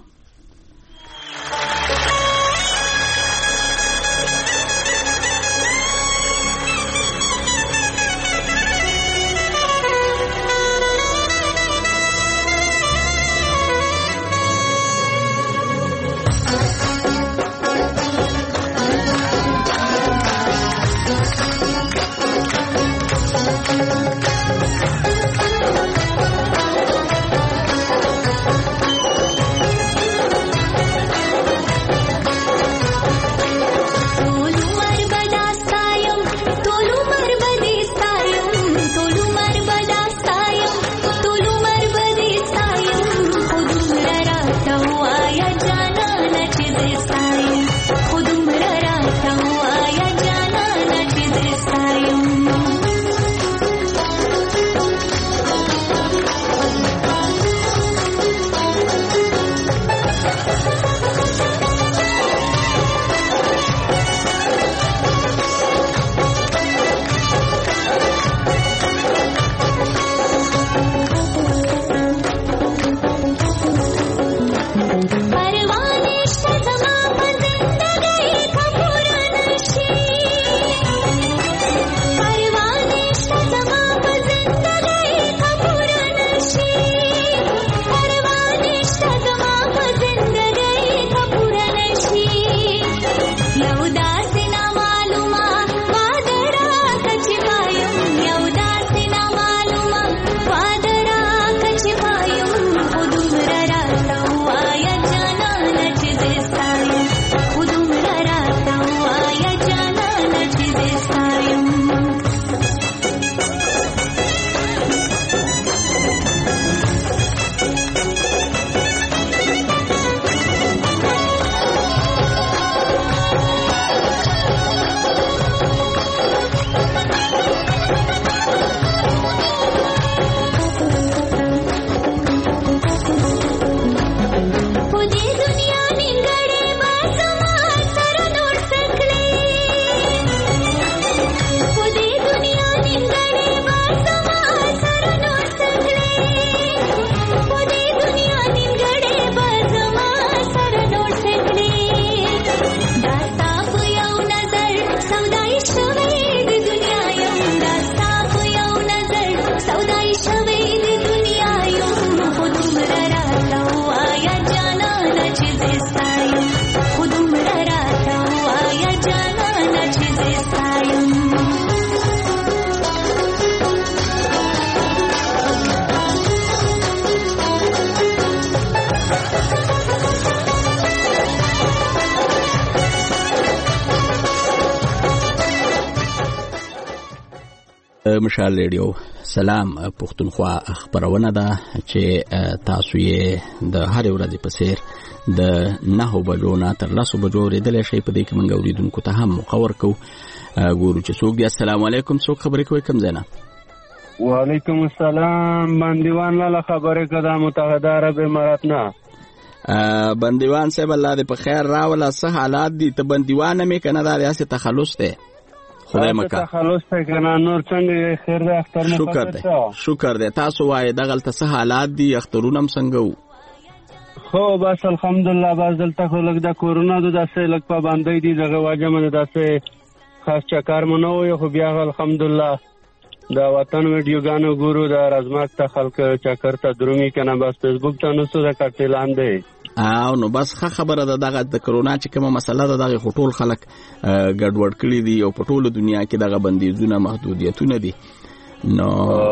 مشال ریډیو سلام پښتونخوا خبرونه ده چې تاسو یې د هر ورځې په څیر د 9 بجو نه تر 10 بجو ورېدلې شي په دې کې موږ اوریدونکو ته هم مخور کو ګورو چې څوک دی. السلام علیکم، څوک خبرې کوي کوم ځای نه؟ وعلیکم السلام، بندیوان لاله خبرې کوي متحده عرب امارات نه. بندیوان صاحب الله دې په خیر راوله، څه حالات دي؟ ته بندیوان مې کنه دا ریاست تخلص ته خدای مکه تخلص ته کنه نور څنګه خیر ده اختر مو شکر ده. تاسو وای دغه څه حالات دي اخترونه څنګه وو؟ خو بس الحمدلله باز دلته خو لګ د کورونا د داسې لګ پابندۍ دي دغه واجب نه داسې خاص چکر مونږ یو خو بیا الحمدلله دا وطن ویډیوګانو ګورو دا رازمات ته خلک چکر ته درومي کنه بس فیسبوک ته نو څه کټلان دی او نو بس خبره ده دغه د کرونا چې کومه مسله ده دغه خټول خلک ګډوډ کړي دي او په ټوله دنیا کې دغه بندیزونه محدودیتونه دي. نو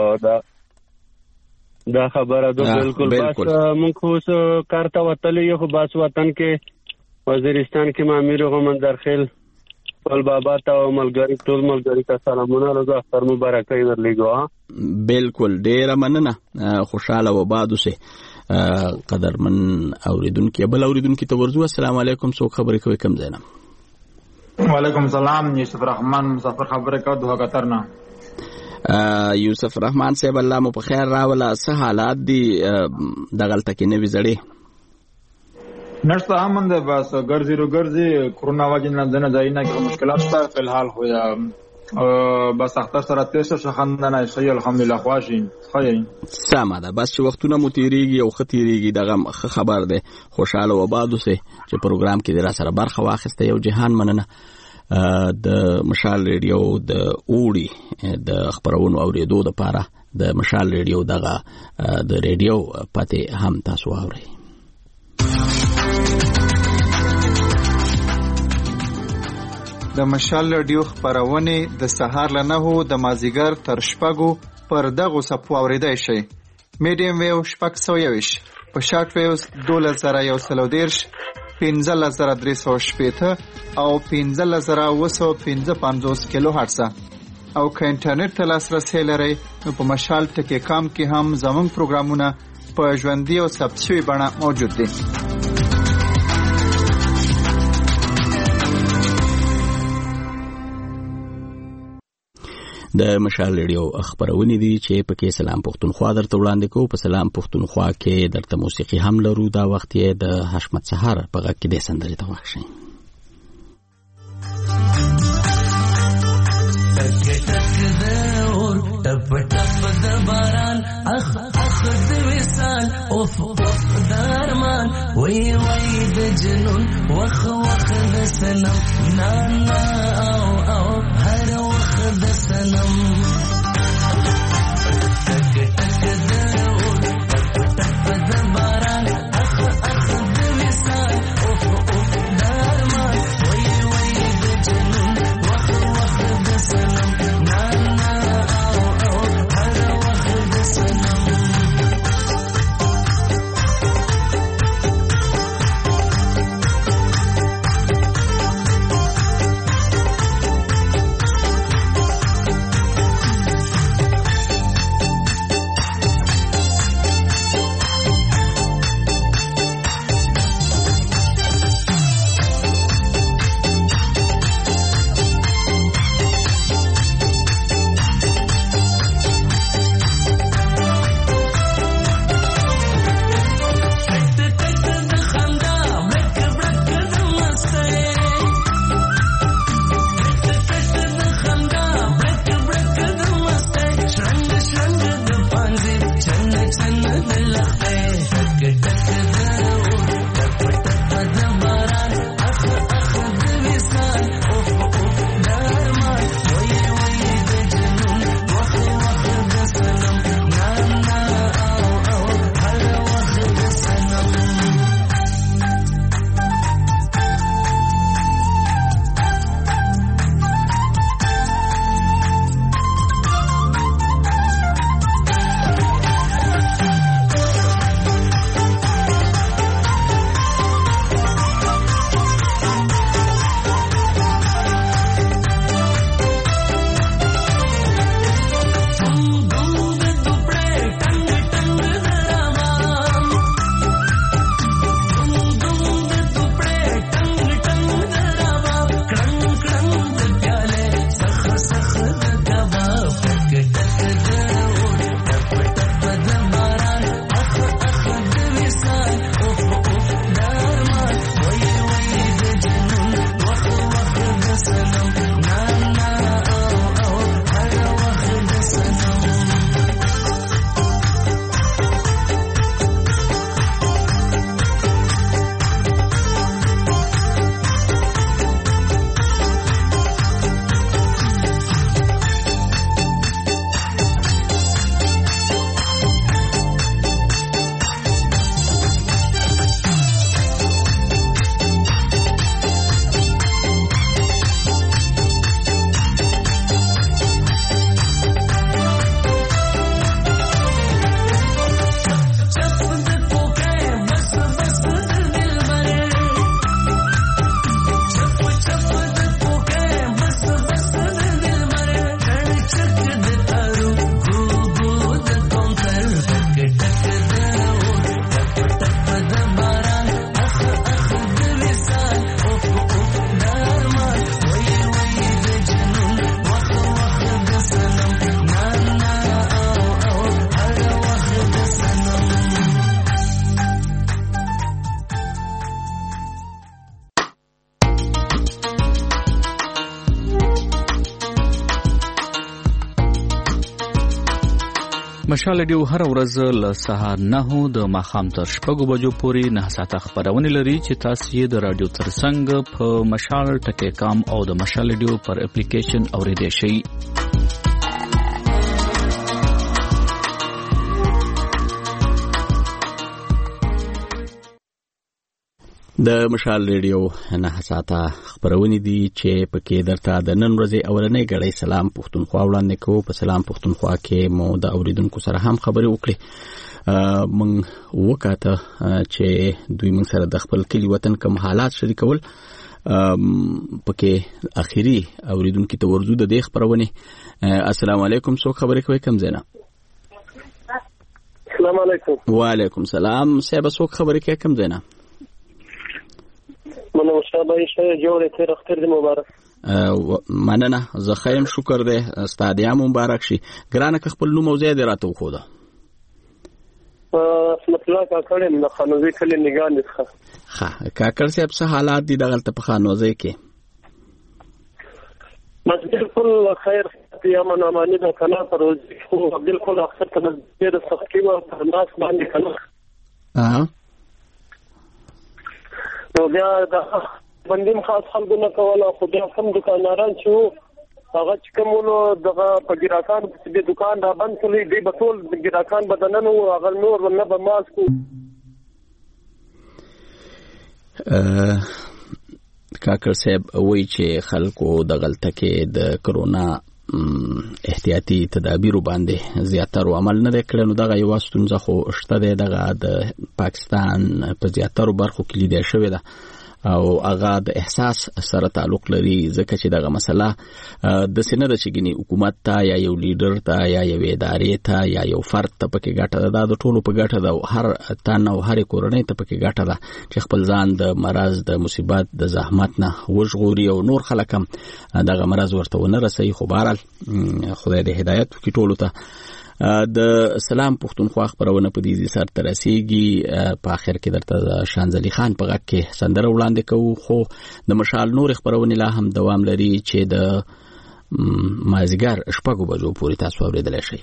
دا خبره ده بالکل بس موږ خو کارته وتلې یو بس وطن کې وزیرستان کې امیر محمد درخیل ټول بابا ته او ملګری ټول ملګری ته سلامونه لږه اختر مبارکي ورلېګو. بالکل ډیره مننه، خوشاله و باد اوسه قدرمن اوریدونکو. بل اوریدونکو ته ورزو السلام علیکم، څوک خبرې کوي کوم ځای نه؟ وعلیکم السلام، یوسف رحمان مسافر خبرې کوي دوه قطر نه. یوسف رحمان صاحب الله مو په خیر راوله، څه حالات دي دغلته کې نوې زړې؟ نشته هم ده بس ګرځي کورونا وجه نه دنه ځایونه کې مشکلات شته په الحال خو بس اختر سره تاسو شخندنه شي الحمدلله خواشي خیر سمه ده. بس چې وختونه مو تیریږي او ختیریږي دغه خبر ده. خوشاله و باد اوسه چې پروګرام کې در سره برخه واخسته. یو جهان مننه د مشال ریډیو د اوړي د خبرونو اوریدو لپاره د مشال ریډیو دغه د ریډیو پته هم تاسو اورئ. د مشال رادیو خبرونه د سهار له 9 د مازیګر تر شپږو پر دغه صفو اوریدای شي. میډیم ویو شپږ 120 په شارټ ویوز 2130 15380 او 15955 کیلو هرتز او که انټرنیټ ته لاسرسي لرئ نو په مشال ټکی کام کې هم زموږ پروګرامونه په ژوندۍ او ثبت شوی بڼه موجود دي. د مشال ریډیو خبرونه دي چې په کې سلام پښتونخوا درته وړاندې کوو. په سلام پښتونخوا کې درته موسیقي هم لرو. دا وخت یې د حشمت سحر په غږ کې د سندرې ته واښئ. ټپ ټپ د باران اخ اخ د وصال اوف اوف د ارمان وای وای د جنون وخ وخ د سنم نا نا او او هر وخ د سنم ټک ټک د اور ټپ ټپ د باران اخ اخ د وصال اوف اوف د ارمان وای وای د جنون وخ وخ د سنم نا نا مشال رادیو هر ورځ له سهار 9 د ماښام تر 6 بجو پورې 9 ساعته خبرونه لري چې تاسو یې د رادیو ترڅنګ په مشال ټکی کام او د مشال رادیو پر اپلیکیشن اوریدئ شئ. د مشال ریډیو نه ساته خبرونه دي چې پکې درته د نن ورځې اولنې غړې سلام پښتونخوا وړاندې کوو. په سلام پښتونخوا کې مو د اوریدونکو سره هم خبرې وکړې. مونږ وکاته چې دوی مونږ سره د خپل کلی وطن کوم حالات شریکول. پکې اخیری اوریدونکو ته ورزو د دې خبرونه. السلام علیکم، څوک خبرې کوي کوم زینا؟ السلام علیکم. وعلیکم السلام. صاحب څوک خبرې کوي کوم زینا؟ منو مشابه شه جوړه تیر اختر دې مبارک. مننه، زه خیم شکر دې استادیا مبارک شي. ګرانه خپل نوم او ځای دې راته وخوده. اسمت الله کاکړ نه خانوزي کلی نگاه نسخه. ها کاکړ صاحب څه حالات دي دغه په خانوزي کې؟ بس بالکل خیر یا من امانی د کنا پر خو بالکل اکثر ته ډېر سختي او ناس باندې کنا. نو بیا د بندیم خاص خلکو نه کوله، خو بیا کم دکانداران چې وو هغه چې کومونو دغه په ګراکان د دکان را بند کړی دی، به ټول ګراکان بدنن وو، هغه نور نه به ماسک کاکړ صاحب وایي چې خلکو د غلطه کې د کرونا احتیاطي تدابیر باندې زیاتره عمل نه کړي. نو دغه یو ستونزه خو شته ده. دغه د پاکستان په زیاتره برخو کې لیدل شوې ده او هغه د احساس سره تعلق لري، ځکه چې دغه مسله د سینه د چګنی حکومت ته یا یو لیډر ته یا یو ادارې ته یا یو فرد ته پکې ګټه ده. د ټولو په ګټه ده، هر تن او هر کورنۍ ته پکې ګټه ده چې خپل ځان د مرض د مصیبت د زحمت نه وژغوري او نور خلک هم دغه مرض ورته ونه رسي. خو بهرحال خدای دې هدایت وکړي ټولو ته. د سلام پښتونخوا خبرونه په دې سر ترسيږي. په اخر کې درته شانزلي خان په غږ کې سندره وړاندې کوو، خو د مشال نور خبرونه لا هم دوام لري چې د مازیګر 6 بجو پورې تاسو اوریدلای شئ.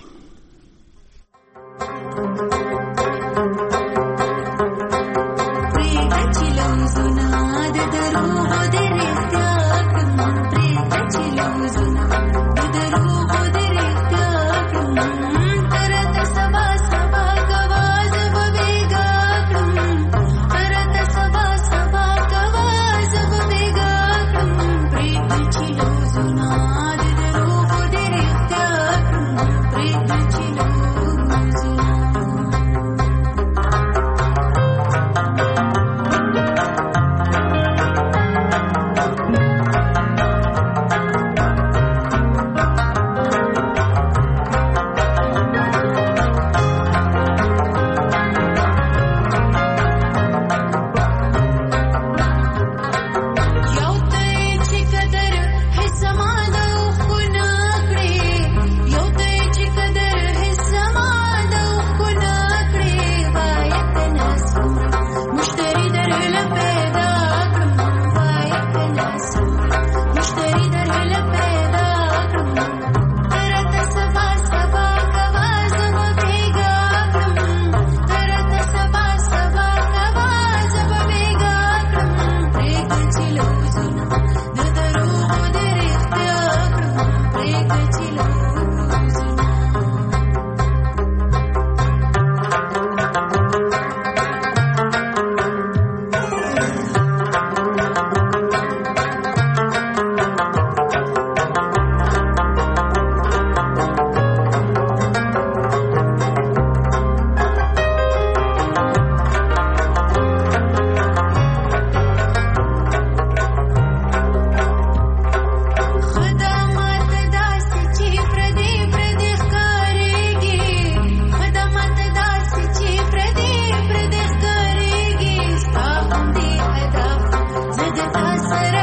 سره